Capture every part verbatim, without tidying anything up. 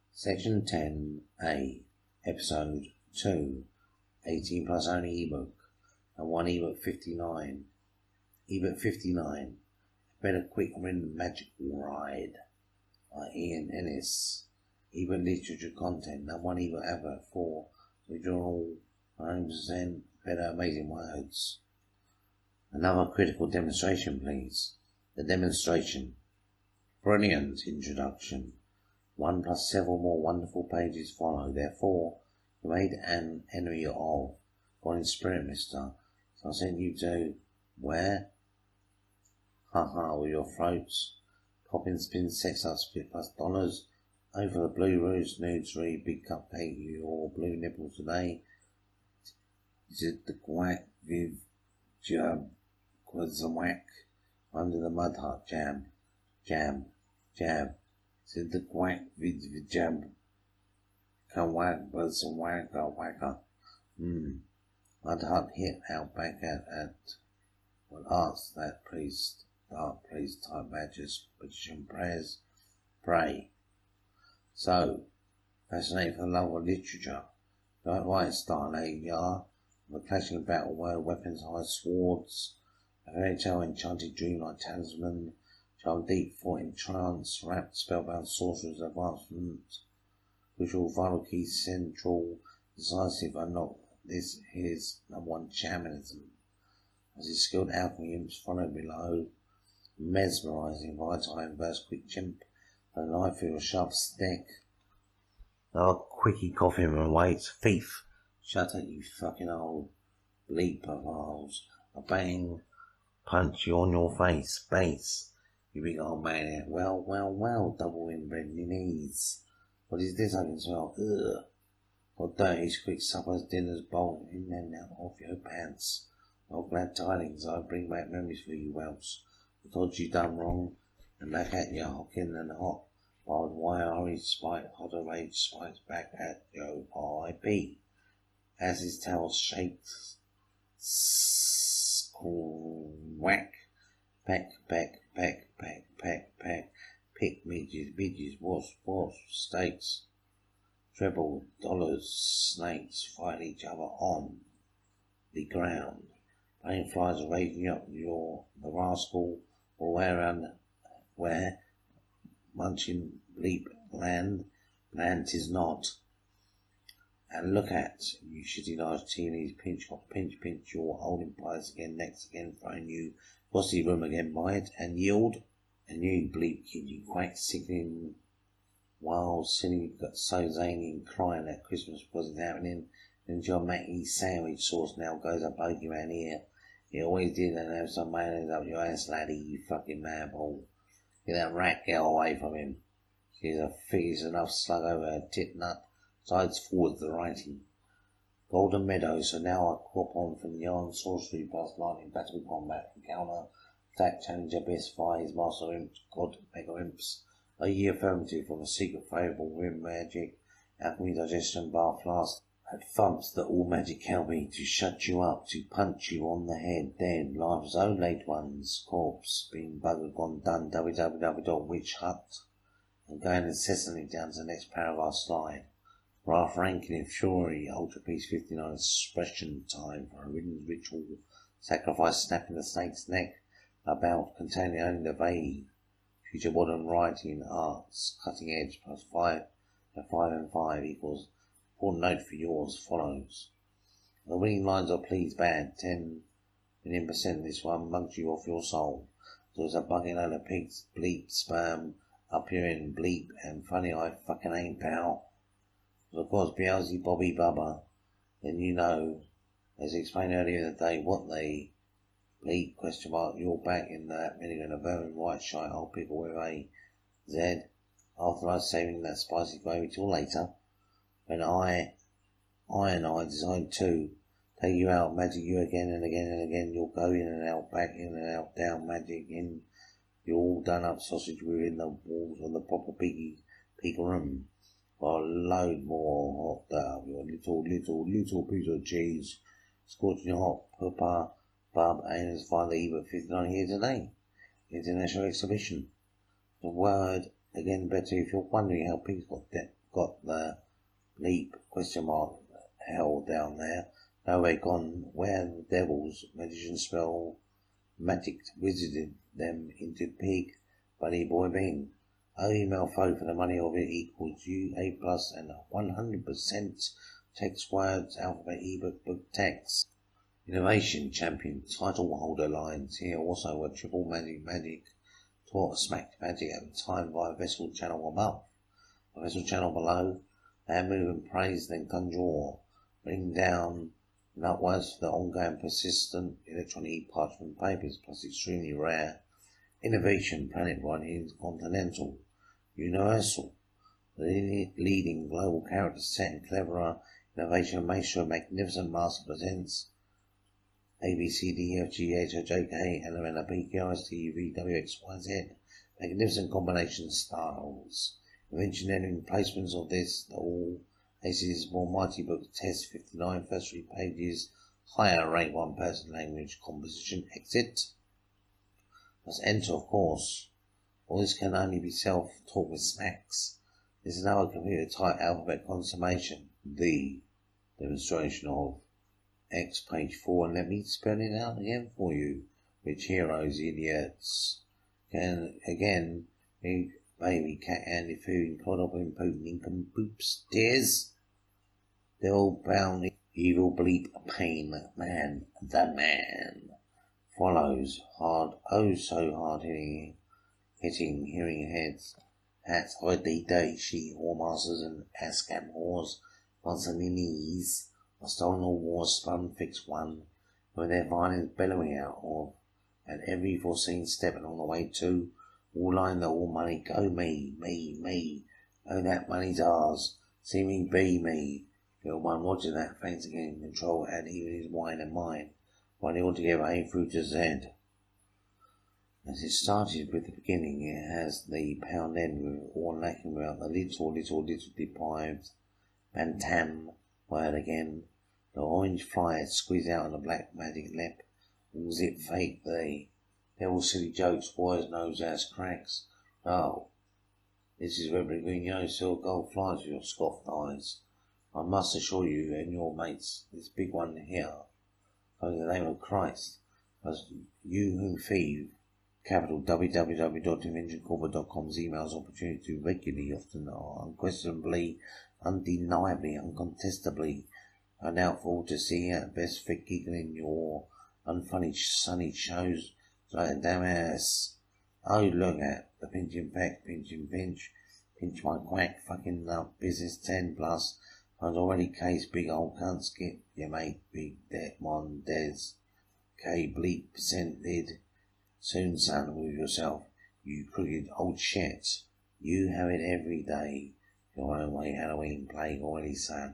Section ten A, Episode two, eighteen plus only ebook, and one ebook fifty-nine. Ebook fifty-nine, Better Quick Win Magical Ride, by Ian Ennis. Ebook literature content, and one ebook advert for original one hundred percent better amazing words. Another critical demonstration, please. The demonstration. Brilliant introduction. One plus several more wonderful pages follow. Therefore, you made an enemy of. God in spirit, mister. So I sent you to where? Ha ha, with your throats. Popping spin sex up split plus dollars. Over the blue roost nudes read big cupcake your blue nipples today. Is it the quack viv jab was a whack under the mud hut jam jam jab. Said the quack vid jab can whack was a whacker whacker. Hmm. Mud hut hit out back at at what arts that priest dark priest type badges position prayers pray. So fascinated for the love of literature. Don't write style A yar. The clashing battle where weapons high swords. A fairy tale enchanted dream like talisman. Child deep thought in trance, wrapped spellbound sorcerer's advancement. Crucial vital key central, decisive unlock. This is number one shamanism. As his skilled alchemy imps follow below. Mesmerizing, vital inverse quick chimp. A knife with a sharp stick. Oh, quickie coughing and waits. Thief. Shut up, you fucking old bleeper holes. A bang. Punch you on your face. Base. You big old maniac. Well, well, well, double inbred knees. What is this I can smell? Ugh. What dirty, quick suppers, dinners, bolt in and out of your pants. Oh, glad tidings, I bring back memories for you, Wells. The thoughts you done wrong, and back at you, hockin' and hot. Wild wire, spite, hotter rage, spikes back at Joe R I P. As his towel shakes, whack, peck, peck, peck, peck, peck, peck, pick, midges, midges, wasp, wasp, steaks, treble, dollars, snakes fight each other on the ground. Plane flies are raging up your, the rascal, or where around, where, munching bleep land, land 'tis not. And look at you shitty large teenies, pinch hop, pinch, pinch your old empires again, next again, throwing you bossy room again, buy it and yield. And you bleep kid, you quack, sickening, wild, silly, got so zany and crying that Christmas wasn't happening. And your Mackie sandwich sauce now goes a bogey around here. It always did, and have some mayonnaise up your ass, laddie, you fucking madball. Get that rat girl away from him. She's a fierce enough slug over her tit nut. Sides forward the writing. Golden Meadows, so now I crop on from the yarn sorcery plus lightning battle combat encounter. Attack challenger best fires master imps, god mega imps. A year affirmative from a secret favourable rim magic. Alchemy digestion bar flask. At thumps that all magic can be to shut you up, to punch you on the head, dead, life's own late ones, corpse, being buggered, gone done, www dot witch hut, and going incessantly down to the next paragraph slide. Ralph Rankin in Fury, Ultra Piece fifty-nine, expression time for a written ritual, sacrifice snapping the snake's neck, about containing only the vague, future modern writing arts, cutting edge, plus five, and five and five equals. Important note for yours follows. The winning lines are please bad, ten million percent this one mugs you off your soul. So there's a bugging load of pigs, bleep, spam, up here in bleep, and funny I fucking ain't pal. So of course Beelzy, Bobby, Bubba, then you know, as explained earlier in the day, what they bleep, question mark, you're back in that million, a very white shite old pickle with a Z, after I saving that spicy gravy till later. When I, I and I decide to take you out, magic you again and again and again, you'll go in and out, back in and out, down, magic in, you're all done up sausage within the walls of the proper piggy, pig room, for a load more hot dog, your little, little, little piece of cheese, scorching hot, papa, bub, and as far the ebook fifty-nine here today, international exhibition. The word, again better if you're wondering how pigs got that got the leap question mark hell down there. Nowhere gone where the devil's magician spell magic wizarded them into pig bunny boy bean. O email phone for the money of it equals U A plus and one hundred percent text words alphabet ebook book text. Innovation champion title holder lines here also were triple magic magic taught smacked magic at the time via vessel channel above. A vessel channel below, they move and praise then conjure, bring down and upwards for the ongoing persistent electronic parchment papers plus extremely rare innovation planet-wide intercontinental universal the leading global character set and cleverer innovation maestro magnificent master presents A B C D F G H I J K L M N O P Q R S T U V W X Y Z magnificent combination styles engineering placements of this all Ace's more mighty book test fifty-nine first three pages higher rank one person language composition exit must enter of course. All this can only be self-taught with smacks. This is now a computer type alphabet consummation. The demonstration of X page four and let me spell it out again for you. Which heroes, idiots can again be baby cat Andy food caught up in poop nincompoops tears. They're all bound evil bleep pain man the man follows hard oh so hard hitting hitting hearing heads hats holiday day she whoremasters and ascam whores Monsaninis a stolen all wars spun fix one where their violins bellowing out of at every foreseen step along the way to all line the all money go me me me oh that money's ours see me be me little one watching that thanks again control and even his wine and mine running all together A through to Z. As it started with the beginning, it has the pound end with all lacking without the little, little, little deprived bantam word again. The orange fly squeeze out on the black magic lip. All zip fake they. They're all silly jokes, boys nose ass cracks. Oh, this is Rebel Green Yo, silver gold flies with your scoffed eyes. I must assure you and your mates, this big one here, in the name of Christ, as you who thieve, capital w w w dot invention corporate dot com's emails opportunity to regularly, often are unquestionably, undeniably, uncontestably, are now for all to see at best fit giggling your unfunny sunny shows like a damn ass. Oh, look at the pinching peck, pinching pinch, pinch my quack, fucking up business ten plus. I've already case big old cunt skip, you mate, big dead mon des. K bleep percented. Soon, son, with yourself, you crooked old shit. You have it every day. Your own way Halloween plague already, son.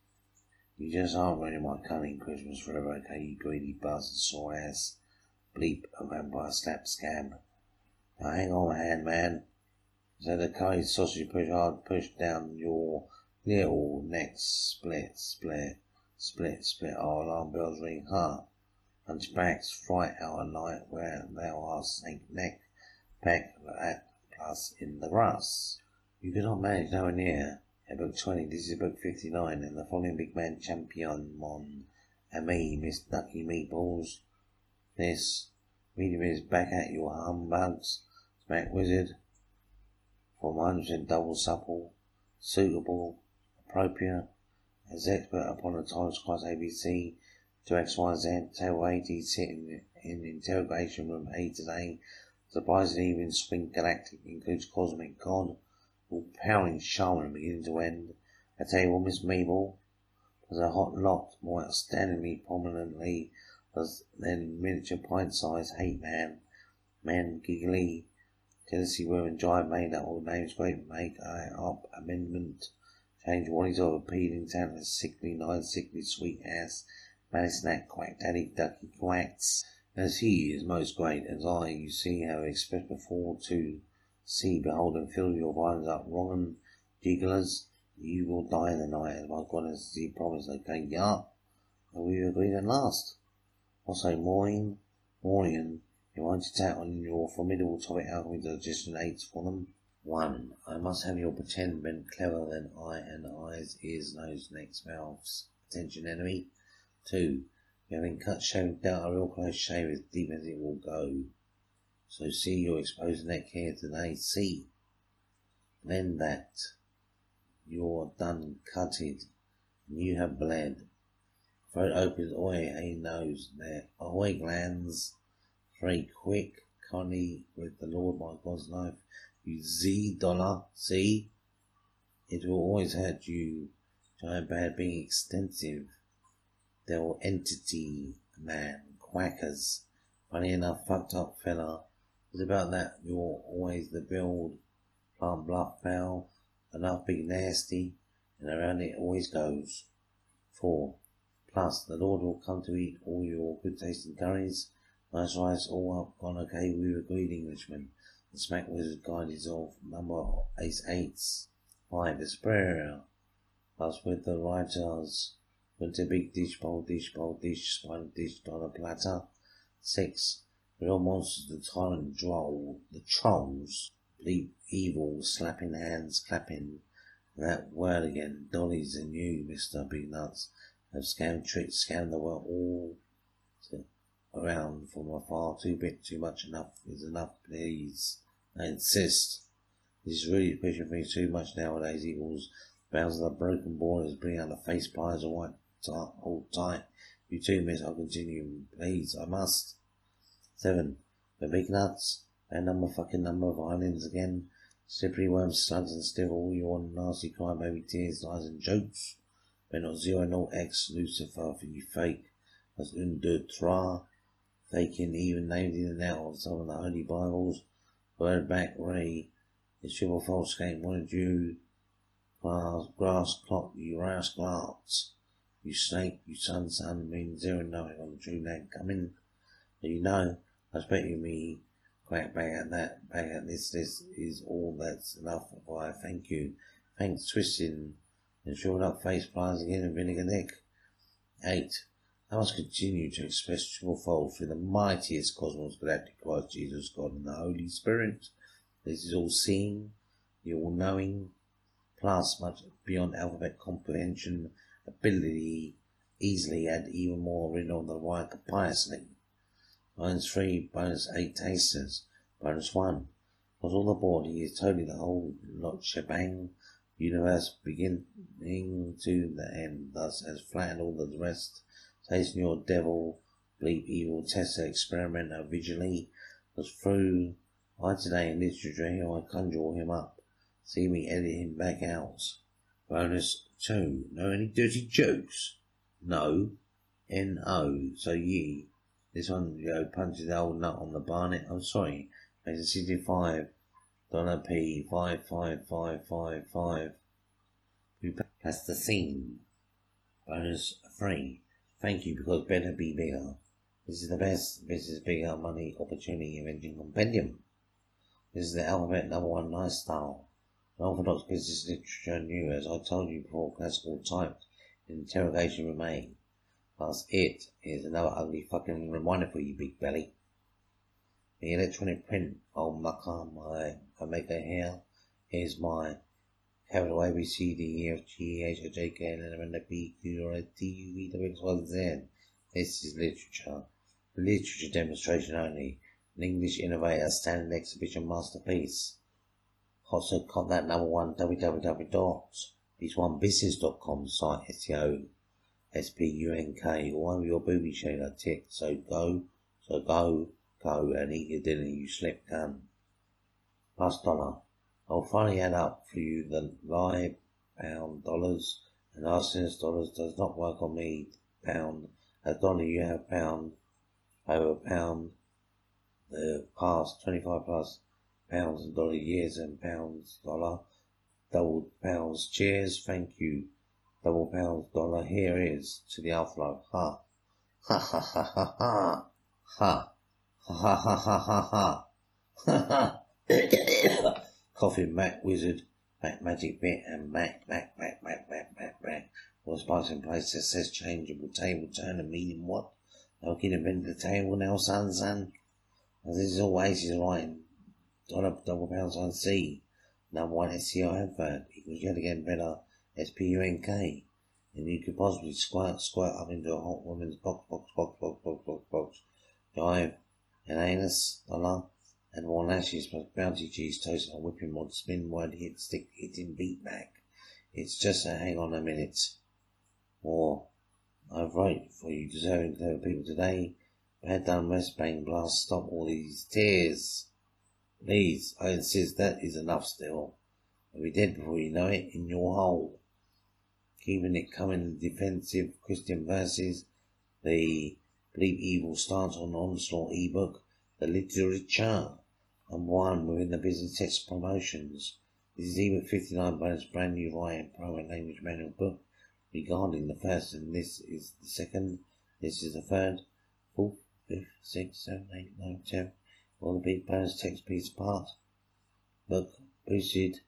You just aren't ready my cunning Christmas forever, okay, you greedy buzz and sore ass. Bleep, a vampire slap scam. Now hang on, hand man. So the curry sausage push hard push down your little neck split, split, split, split. Our alarm bells ring, huh? Hunchbacks, fright out at night where thou art snake neck, peck at plus in the grass. You cannot manage nowhere near. At book twenty, this is book fifty-nine, and the following big man champion mon and me, Miss Ducky Meatballs. This medium is back at your humbugs, smack wizard. For one hundred percent double supple, suitable, appropriate, as expert upon the Times Class A B C to X Y Z, table eighty sitting in interrogation room A today. Surprisingly, even Swing Galactic includes Cosmic God, all powering shaman beginning to end. I tell you what, Miss Mabel, there's a hot lot more outstandingly prominently than miniature pint-sized hate man, man giggly, Tennessee women jive made up all names great make I up amendment. Change Wally's of appealing Santa sickly, nice, sickly, sweet ass, man snack, quack, daddy, ducky, quacks. As he is most great, as I, you see, have expressed before to see, behold, and fill your violence up, wrong and jigglers, you will die in the night, as my God has he promised, okay, yeah, and we agreed at last. I'll say, Maureen, Maureen, you want to tap on your formidable topic alchemy digestion aids for them? One. I must have your pretend bent clever than eye and eyes, ears, nose, necks, mouths. Attention, enemy. Two. You having cut, shaved out a real close shave as deep as it will go. So see your exposed neck here today. See. Then that. You're done cutted. And you have bled. Throat opens, oi, hey nose, there. Ahoy glands. Three. Quick. Connie with the Lord my God's knife. You Z dollar, see? It will always hurt you. Giant bad being extensive. Devil entity man. Quackers. Funny enough, fucked up fella. It's about that you're always the build. Plant bluff foul. Enough big nasty. And around it always goes. Four. Plus, the Lord will come to eat all your good tasting curries. Nice rice all up on okay with a great Englishman. The smack wizard guide is off number ace eights. Five. The sprayer. Plus with the writers. With the big dish bowl, dish bowl, dish, spine dish on a platter. Six. Real monsters, the tyrant droll, the trolls. Bleep evil, slapping hands, clapping. That word again. Dollies and you, Mister Big Nuts, have scammed tricks, scammed the world all to around from afar. Too bit, too much, enough is enough, please. I insist. This is really pushing things too much nowadays. Equals bounds of the broken borders, bring out the face pliers and white tight, hold tight. You too, miss, I'll continue. Please, I must. Seven. The big nuts. That number fucking number of islands again. Slippery worms, slugs and still all your nasty crybaby tears, lies and jokes. But not zero nor X Lucifer for you fake. As un deux trois. Faking even named in and out of some of the holy Bibles. Word back Ray. The triple false game wanted you. Glass, grass clock, you rascals. You snake, you son, son, mean zero knowing on the true land coming. But you know, I expect you me. Quack back at that, back at this, this is all that's enough. Why, thank you. Thanks, twisting. And short up face pliers again and vinegar neck. Eight. I must continue to express triple fold through the mightiest cosmos galactic Christ Jesus God and the Holy Spirit. This is all seeing, the all knowing, plus much beyond alphabet comprehension, ability, easily add even more written on the wire piously. Bonus three, bonus eight tasters, bonus one. Was all aboard, he is totally the whole lot shebang. Universe beginning to the end, thus has flattened all the rest. Tasting your devil, bleep evil tester experimenter vigilantly was through. I today in literature here I conjure him up. See me edit him back out. Bonus two. Know any dirty jokes? No. N O. So ye. This one you know, punches the old nut on the barnet. I'm sorry. Makes a sixty-five dollar P five five five five five. That's the scene. Bonus three. Thank you, because better be bigger. This is the best business bigger money opportunity inventing compendium. This is the alphabet number one nice style. An orthodox business literature new, as I told you before, classical typed, interrogation remain. Plus it is another ugly fucking reminder for you, big belly. The electronic print, old mucker, my I make a hair. Here's my capital A B C D E F G H I J K L M N O P Q R S T U V W X Y Z. This is literature. Literature demonstration only. An English innovator standing exhibition masterpiece. Also got that number one w w w dot this one business dot com site S E O S P U N K or one of your booby shaker tick. So go, so go, go and eat your dinner, you slip gun. Plus dollar. I'll finally add up for you the live pound dollars and arsonist dollars does not work on me. Pound. A dollar you have pound over pound. The past twenty-five plus pounds and dollar years and pounds dollar. Double pounds cheers. Thank you. Double pounds dollar. Here is to the afterlife. Ha. Ha ha ha ha ha. Ha. Ha ha ha ha ha ha. Ha ha. Coffee Mac Wizard, Mac Magic Bit, and Mac, Mac, Mac, Mac, Mac, Mac, Mac. All spice in place that says changeable table, turn and medium what? Looking to bend the table now, son, son. As this is always is right. Dollar double pounds on C. Number one S E O advert equals yet again better S P U N K. And you could possibly squirt, squirt up into a hot woman's box, box, box, box, box, box, box. Dive, an anus, dollar, and more lashes plus bounty cheese toast and whipping mod spin word hit stick hitting beat back. It's just a hang on a minute. Or, I've wrote for you deserving clever people today. Bad done rest bang blast stop all these tears. Please, I insist that is enough still. I'll be dead before you know it in your hole. Keeping it coming defensive Christian verses, the Believe Evil stance on Onslaught ebook, the literature, and one within the business text promotions. This is ebook fifty-nine bonus brand new writing program language manual book regarding the first, and this is the second, this is the third, fourth, fifth, sixth, seventh, eighth, ninth, tenth, all the big bonus text piece apart. Book boosted,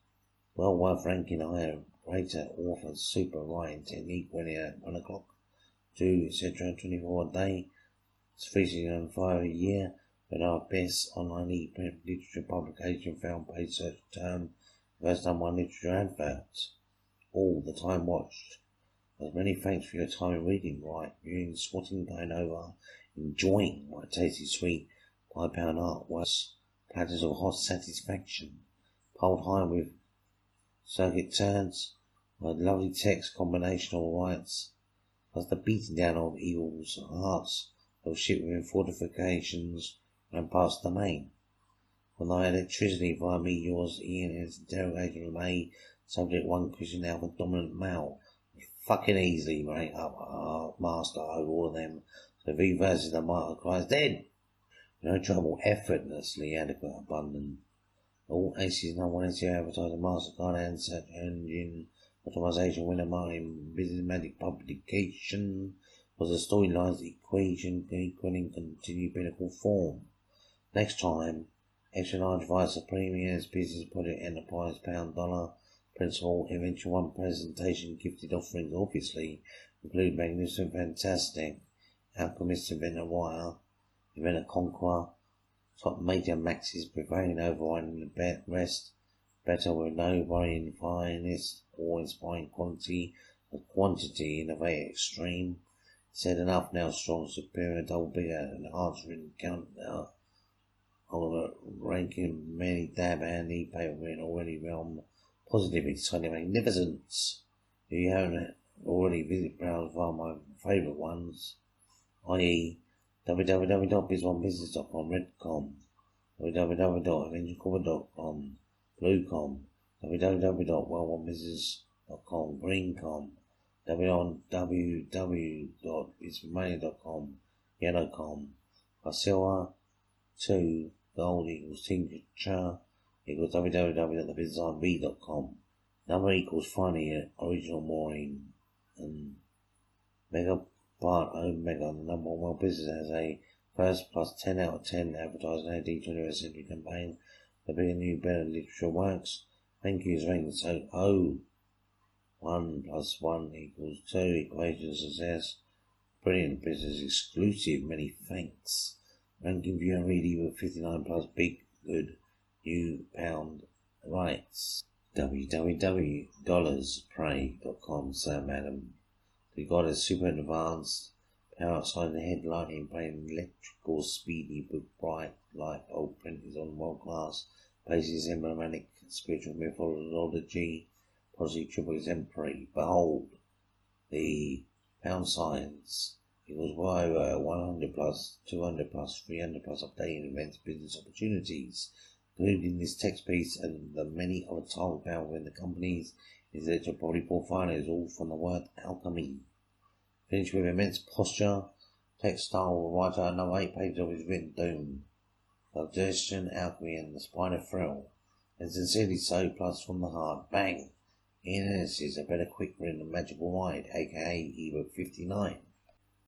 well worth ranking higher. Greater author, super writing technique when at one o'clock, two, et cetera, twenty-four a day. It's featured on five a year, but our best online e-print literature publication found page search term, first time one literature advert. All the time watched. As many thanks for your time in reading, right, viewing, swatting, going over, enjoying my tasty sweet five pound art was platters of hot satisfaction, piled high with circuit turns, with lovely text combinational rights, plus the beating down of evil's hearts of ship within fortifications and past the main. From the electricity via me, yours, Ian, and its interrogation of A, subject one, Christian Alpha, dominant male. Fucking easily, mate, up, uh, master over all of them. So V versus the martyr Christ dead. No trouble, effortlessly adequate, abundant. All Aces no one S E O advertising MasterCard and search engine optimization winner marketing business magic publication was a storyline's equation equaling continued pinnacle form. Next time, extra large vice of premiums business project enterprise pound dollar principal eventual one presentation gifted offerings obviously include magnificent fantastic alchemist event a wire event a conqueror top major maxes prevailing overriding the bet rest, better with no worrying finest or inspiring quality and quantity in a very extreme. Said enough now, strong, superior, double bigger, and answering count now. On ranking many dab handy paper in already realm positive, exciting magnificence. If you haven't already visited browse via my favourite ones, that is w w w dot biz one business dot com, redcom, w w w dot avenger corporate dot com, bluecom, w w w dot well one business dot com, greencom, w w w dot bizmoney dot com, yellowcom, Vasilla two, gold equals signature equals w w w dot the business r v dot com, number equals finally original mooring, and mega part Omega, the number one well business has a first plus ten out of ten advertising A D twenty-first century campaign. The bigger new better literature works. Thank you is ranked so O. One plus one equals two. Equation of success. Brilliant business exclusive. Many thanks. Ranking view and read ebook fifty-nine plus big good new pound rights. w w w dot dollars pray dot com, sir madam. We got a super advanced power outside the headlining playing electrical speedy book bright light old print is on world class basis emblematic spiritual mythology policy triple exemplary. Behold the pound signs equals Y over one hundred plus two hundred plus three hundred plus updating events business opportunities including this text piece and the many other title found within the companies is that your body portfolio is all from the word alchemy. Finished with immense posture, textile writer another eight pages of his written doom. Digestion, alchemy, and the spider thrill. And sincerely so, plus from the heart. Bang! Ian Ennis is a better quick written and magical ride, aka ebook fifty-nine.